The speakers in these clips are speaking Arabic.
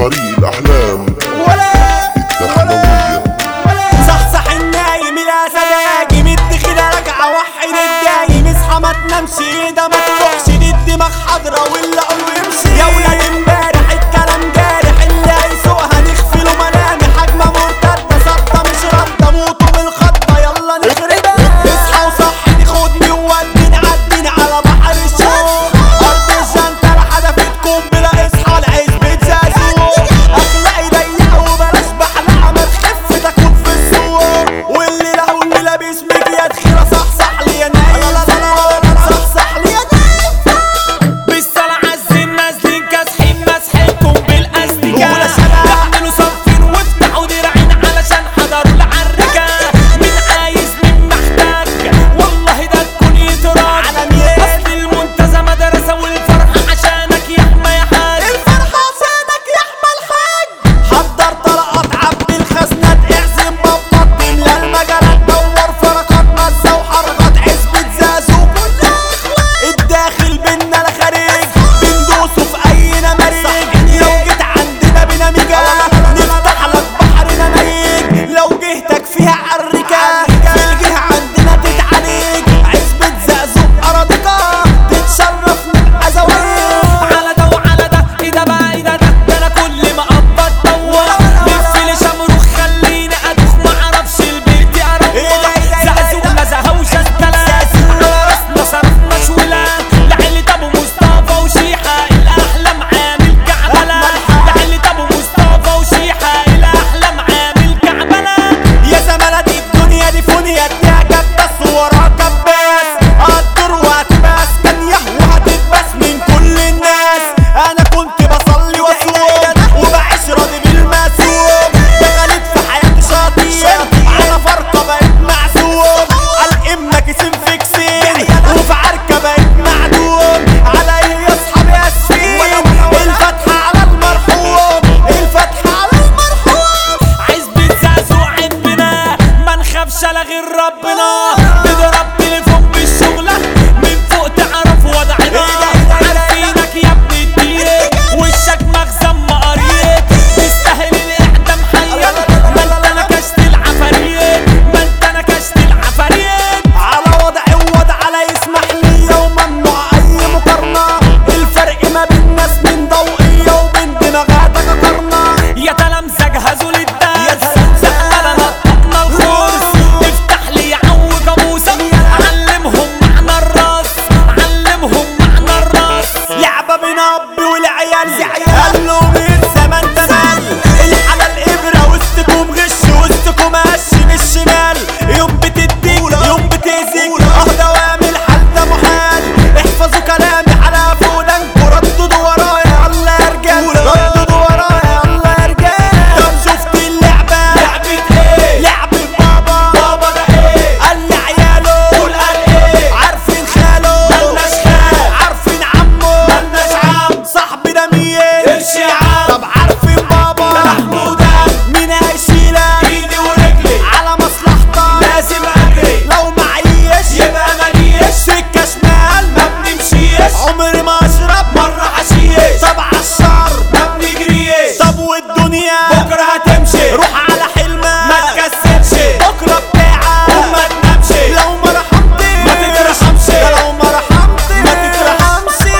طريق الأحلام الدخلوية. صحصح النايم الأسد هاجم الدخيلة راجعة وحد الدايم اصحى ما تنامش ايده ما تروحش دي الدماغ حاضرة واللي قلبه يمشي يا ولاد امبارح الكلام جارح اللي هيسوقها نغفله ملامح هجمة مرتدة ثابتة مش ردة موتوا بالخطة يلا نخربها اصحى وصحني خدني ووديني عديني على بحر الشوق أرض الجنتلة حدفتكم بلا اصحى لعزبة زازوق أخلاقي ضيقة وبلاش بحلقة ما تخف تاكل في السوق واللي لابس مجية تخيرة صحصح لي يا نايم صحصح لي يا نايم بالصلاة عالزين نازلين كاسحين مسحكم بالاستيكة اعملوا صفين وافتحوا دراعين علشان حضروا العركة مين عايز مين محتاج والله ده تكون يتراك اصل المنتزه مدرسة والفرحة عشانك يحمى يا حاج الفرحة عشانك يحمى الحاج حضر طلقات عبي الخزنات اعزم بابا تملى المجالات دور فرقات مزة وحركات عزبة زازو كلها الداخل بينا الخارج بندوسه في اي نماريج لو جيت عندنا بنميجة نفتح لك بحر نمايج لو جهتك فيها عركة في الجهة عندنا تتعالج عزبة زازو اراضيكا تتشرف نبقى زوايا على ده وعلى ده ايه ده بقى ايه ده انا كل ما ابط دور لف لي شمروخ خليني ادوخ معرفش البيت اروح زقزوقنا زهوشة التلات على راسنا صرفنا شولا لعيلة ابو مصطفى وشيحة الاحلام عامل كعبلة لعيلة ابو مصطفى وشيحة الاحلام عامل كعبلة يا زمالة دي الدنيا دي فونيا اديها كباس ووراها كباس هتدور وهتباس كانية وهتتباس من كل الناس انا كنت بصلي واصوم وبعيش راضي بالمسوم دخلت في حياتي شاطين على فرقة بقيت معزوم على امك اسم فيكسين وفي عركة بقيت معدوم على ايه يا اصحابي اسفين الفتحة على المرحوم الفتحة على المرحوم عزبة زازو عندنا ما نخافش على غير ربنا تضرب تليفون بالشغلة من فوق تعرف وضعنا عارفينك يا ابن الدين وشك مخزن مقاريط تستاهل الاعدام حيا ما انت نكشت العفاريت ما انت نكشت العفاريت على وضعي ووضع على يسمح لي وممنوع اي مقارنة الفرق ما بين ناس من ضوئية وبين دماغاتك قرنة يا تلامذة جهزوا للدرس زقنا نطقنا الخرس افتح لي يا عو جاموسة علمهم معنى الراس علمهم معنى الراس لعبة بين اب والعيال قال لهم الزمن تمال الحلال ابرة وسطكم غش وسطكم قش من الشمال يوم بتدي يوم بتأذي دوام الحل ده محال احفظوا كلامي على فودانكوا رددوا ورايا الله يا رجال رددوا ورايا الله يا رجال طب شفت اللعبة لعبة ايه لعبة بابا ده ايه قال لي عياله قول قال ايه عارفين خاله ملناش خال عارفين عمه ملناش عم صاحبي ده مين قرشي عم طب عارفين بابا ده محمود مين هيشيلك ايدي ورجلي على مصلحتك لازم اجري لو معيش يبقى ماليش سكة شمال ما بنمشيش عمري ما اشرب مرة حشيش طب عالشر ما بنجريش طب والدنيا بكرة هتمشي روح على حلمك ما تكسلش بكرة بتاعك وما تنامش لو ما رحمتش ما تترحمش لو ما رحمتش ما تترحمش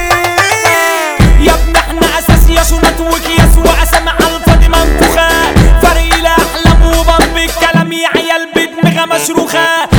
يا ابني احنا اساس يا شنط وكياس واسامي على الفاضي منفوخة فريق الاحلام وبمب الكلام يا عيال بدماغها مشروخة